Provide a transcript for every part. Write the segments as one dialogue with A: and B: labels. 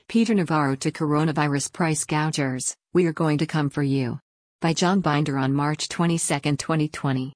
A: Peter Navarro to coronavirus price gougers, "We are going to come for you." By John Binder on March 22, 2020.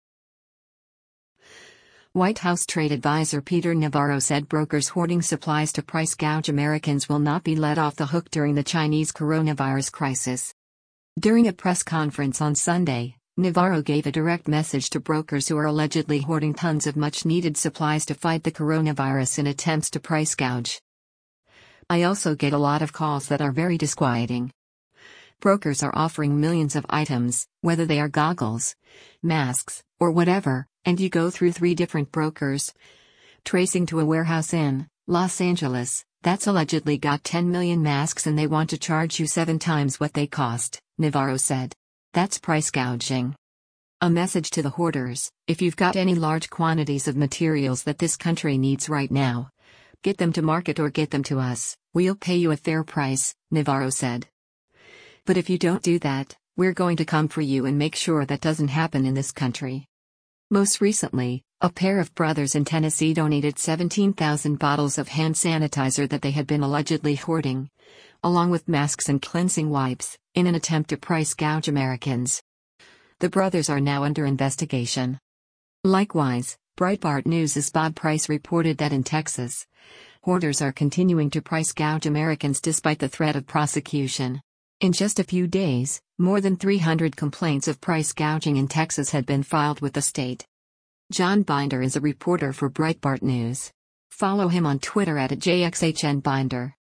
A: White House trade advisor Peter Navarro said brokers hoarding supplies to price gouge Americans will not be let off the hook during the Chinese coronavirus crisis. During a press conference on Sunday, Navarro gave a direct message to brokers who are allegedly hoarding tons of much-needed supplies to fight the coronavirus in attempts to price gouge. "I also get a lot of calls that are very disquieting. Brokers are offering millions of items, whether they are goggles, masks, or whatever, and you go through 3 different brokers, tracing to a warehouse in Los Angeles that's allegedly got 10 million masks and they want to charge you 7 times what they cost," Navarro said. "That's price gouging." A message to the hoarders: if you've got any large quantities of materials that this country needs right now, get them to market or get them to us, we'll pay you a fair price, Navarro said. "But if you don't do that, we're going to come for you and make sure that doesn't happen in this country." Most recently, a pair of brothers in Tennessee donated 17,000 bottles of hand sanitizer that they had been allegedly hoarding, along with masks and cleansing wipes, in an attempt to price gouge Americans. The brothers are now under investigation. Likewise, Breitbart News' Bob Price reported that in Texas, hoarders are continuing to price gouge Americans despite the threat of prosecution. In just a few days, more than 300 complaints of price gouging in Texas had been filed with the state. John Binder is a reporter for Breitbart News. Follow him on Twitter @JXHNBinder.